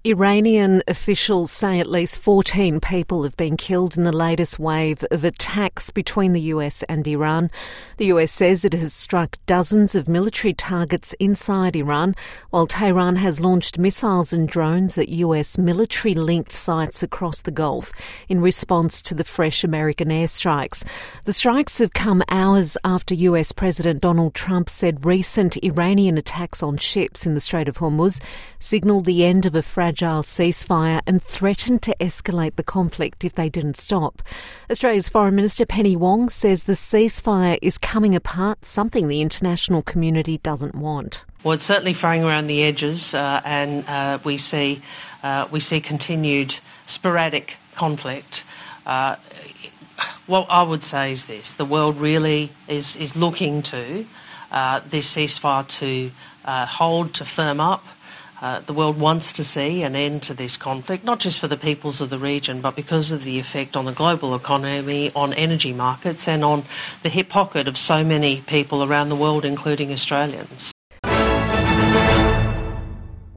Iranian officials say at least 14 people have been killed in the latest wave of attacks between the US and Iran. The US says it has struck dozens of military targets inside Iran, while Tehran has launched missiles and drones at US military-linked sites across the Gulf in response to the fresh American airstrikes. The strikes have come hours after US President Donald Trump said recent Iranian attacks on ships in the Strait of Hormuz signalled the end of a fragile ceasefire and threatened to escalate the conflict if they didn't stop. Australia's Foreign Minister Penny Wong says the ceasefire is coming apart, something the international community doesn't want. Well, it's certainly fraying around the edges, and we see continued sporadic conflict. What I would say is this: the world really is looking to this ceasefire to hold, to firm up. The world wants to see an end to this conflict, not just for the peoples of the region, but because of the effect on the global economy, on energy markets, and on the hip pocket of so many people around the world, including Australians.